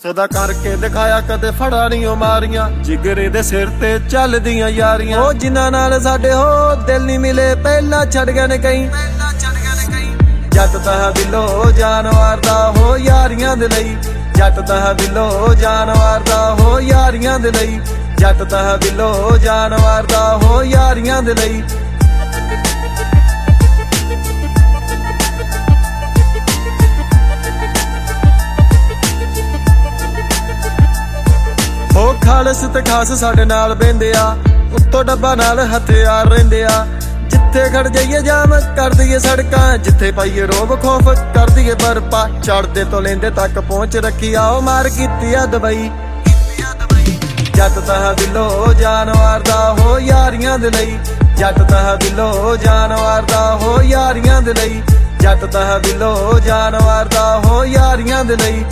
ਸਦਾ ਕਰਕੇ ਦਿਖਾਇਆ ਕਦੇ ਫੜਾ ਨਹੀਂ ਉਹ ਮਾਰੀਆਂ ਜਿਗਰੇ ਦੇ ਸਿਰ ਤੇ ਚੱਲਦੀਆਂ ਯਾਰੀਆਂ ਉਹ ਜਿਨ੍ਹਾਂ ਨਾਲ ਸਾਡੇ ਹੋ ਦਿਲ ਨਹੀਂ ਮਿਲੇ ਪਹਿਲਾਂ ਛੱਡ ਗਏ ਨੇ ਕਈ ਜੱਟ ਤਾਂ ਦਿਲੋਂ ਜਾਨ ਵਾਰਦਾ ਹੋ ਯਾਰੀਆਂ ਦੇ ਲਈ ਜੱਟ ਤਾਂ ਦਿਲੋਂ ਜਾਨ ਵਾਰਦਾ ਹੋ ਯਾਰੀਆਂ ਦੇ ਲਈ ਜੱਟ ਤਾਂ ਦਿਲੋਂ ਜਾਨ ਵਾਰਦਾ ਹੋ ਯਾਰੀਆਂ ਦੇ ਲਈ ਹੋ ਖਾਲਸ ਤੇ ਖਾਸ ਸਾਡੇ ਨਾਲ ਬਹਿੰਦੇ ਆ ਉੱਤੋਂ ਡੱਬਾ ਨਾਲ ਹਥਿਆਰ ਰਹਿੰਦੇ ਆ ਜਿੱਥੇ ਖੜ ਜਾਈਏ ਜਾਮ ਕਰ ਦਈਏ ਸੜਕਾਂ ਜਿੱਥੇ ਪਾਈਏ ਰੋਬ ਖੌਫ ਕਰ ਦਈਏ ਬਰਪਾ ਚੜਦੇ ਤੋਂ ਲੈਂਦੇ ਤੱਕ ਪਹੁੰਚ ਰੱਖੀ ਆਓ ਮਾਰ ਕੀਤੀ ਆ ਦਵਾਈ ਜੱਟ ਤਾਂ ਦਿਲੋਂ ਜਾਨ ਵਾਰਦਾ ਹੋ ਯਾਰੀਆਂ ਦੇ ਲਈ ਜੱਟ ਤਾਂ ਦਿਲੋਂ ਜਾਨ ਵਾਰਦਾ ਹੋ ਯਾਰੀਆਂ ਦੇ ਲਈ ਜੱਟ ਤਾਂ ਦਿਲੋਂ ਜਾਨ ਵਾਰਦਾ ਹੋ ਯਾਰੀਆਂ ਦੇ ਲਈ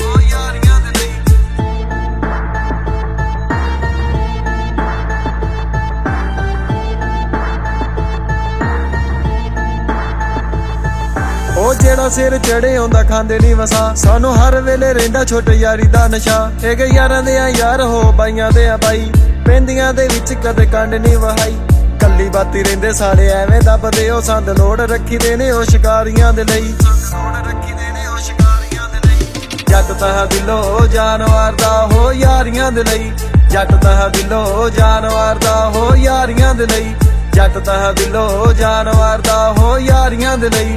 ਉਹ ਜਿਹੜਾ ਸਿਰ ਚੜੇ ਆਉਂਦਾ ਖਾਂਦੇ ਨਹੀਂ ਵਸਾ ਸਾਨੂੰ ਹਰ ਵੇਲੇ ਰਹਿੰਦਾ ਛੋਟੇ ਯਾਰੀ ਦਾ ਨਸ਼ਾ ਇਹ ਯਾਰਾਂ ਦੇ ਆ ਯਾਰ ਹੋ ਬਾਈਆਂ ਦੇ ਆ ਬਾਈ ਪੈਂਦੀਆਂ ਦੇ ਵਿੱਚ ਕਦੇ ਕੰਡ ਨਹੀਂ ਵਹਾਈ ਕੱਲੀ ਬਾਤੀ ਰਹਿੰਦੇ ਸਾਲੇ ਐਵੇਂ ਦੱਬਦੇ ਉਹ ਸੰਦ ਲੋੜ ਰੱਖੀ ਦੇ ਨੇ ਉਹ ਸ਼ਿਕਾਰੀਆਂ ਦੇ ਲਈ ਜੱਟ ਤਾਂ ਦਿਲੋਂ ਜਾਨ ਵਾਰਦਾ ਹੋ ਯਾਰੀਆਂ ਦੇ ਲਈ ਜੱਟ ਤਾਂ ਦਿਲੋਂ ਜਾਨ ਵਾਰਦਾ ਹੋ ਯਾਰੀਆਂ ਦੇ ਲਈ ਜੱਟ ਤਾਂ ਦਿਲੋਂ ਜਾਨ ਵਾਰਦਾ ਹੋ ਯਾਰੀਆਂ ਦੇ ਲਈ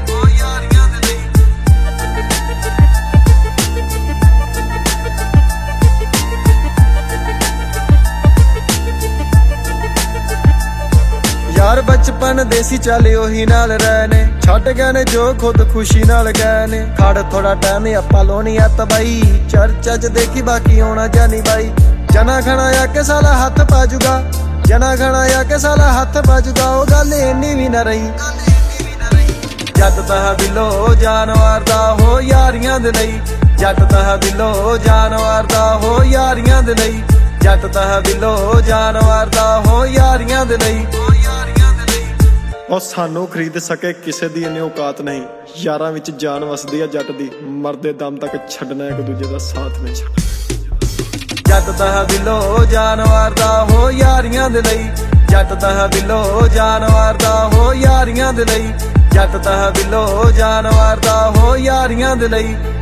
ਯਾਰ ਬਚਪਨ ਦੇਸੀ ਚਾਲੇ ਉਹੀ ਨਾਲ ਰਹਿ ਨੇ ਛੱਡ ਗਏ ਨੇ ਜੋ ਖੁਦ ਖੁਸ਼ੀ ਨਾਲ ਗਏ ਨੇ ਖੜ ਥੋੜਾ ਟਾਈਮ ਆਪਾਂ ਲੋਣੀ ਆ ਤਬਾਈ ਚਰਚਾ ਚ ਦੇਖੀ ਬਾਕੀ ਆਉਣਾ ਜਾਨੀ ਬਾਈ ਜਨਾ ਖਣਾ ਆ ਕੇ ਸਾਲਾ ਹੱਥ ਪਾਜੂਗਾ ਜਨਾ ਖਣਾ ਆ ਕੇ ਸਾਲਾ ਹੱਥ ਪਾਜੂਗਾ ਉਹ ਗੱਲ ਇੰਨੀ ਵੀ ਨਾ ਰਹੀ ਜੱਟ ਤਾਂ ਦਿਲੋਂ ਜਾਨ ਵਾਰਦਾ ਹੋ ਯਾਰੀਆਂ ਦੇ ਲਈ ਜੱਟ ਤਾਂ ਦਿਲੋਂ ਜਾਨ ਵਾਰਦਾ ਹੋ ਯਾਰੀਆਂ ਦੇ ਲਈ ਜੱਟ ਤਾਂ ਦਿਲੋਂ ਜਾਨ ਵਾਰਦਾ ਹੋ ਯਾਰੀਆਂ ਦੇ ਲਈ ਉਹ ਸਾਨੂੰ ਖਰੀਦ ਸਕੇ ਕਿਸੇ ਦੀ ਇੰਨੀ ਔਕਾਤ ਨਹੀਂ ਯਾਰਾਂ ਵਿੱਚ ਜਾਨ ਵਸਦੀ ਆ ਜੱਟ ਦੀ ਮਰਦੇ ਦਮ ਤੱਕ ਛੱਡਣਾ ਇੱਕ ਦੂਜੇ ਦਾ ਸਾਥ ਨਹੀਂ ਛੱਡਣਾ ਜੱਟ ਤਾਂ ਦਿਲੋਂ ਜਾਨ ਵਾਰਦਾ ਹੋ ਯਾਰੀਆਂ ਦੇ ਲਈ ਜੱਟ ਤਾਂ ਦਿਲੋਂ ਜਾਨ ਵਾਰਦਾ ਹੋ ਯਾਰੀਆਂ ਦੇ ਲਈ ਜੱਟ ਤਾਂ ਦਿਲੋਂ ਜਾਨ ਵਾਰਦਾ ਹੋ ਯਾਰੀਆਂ ਦੇ ਲਈ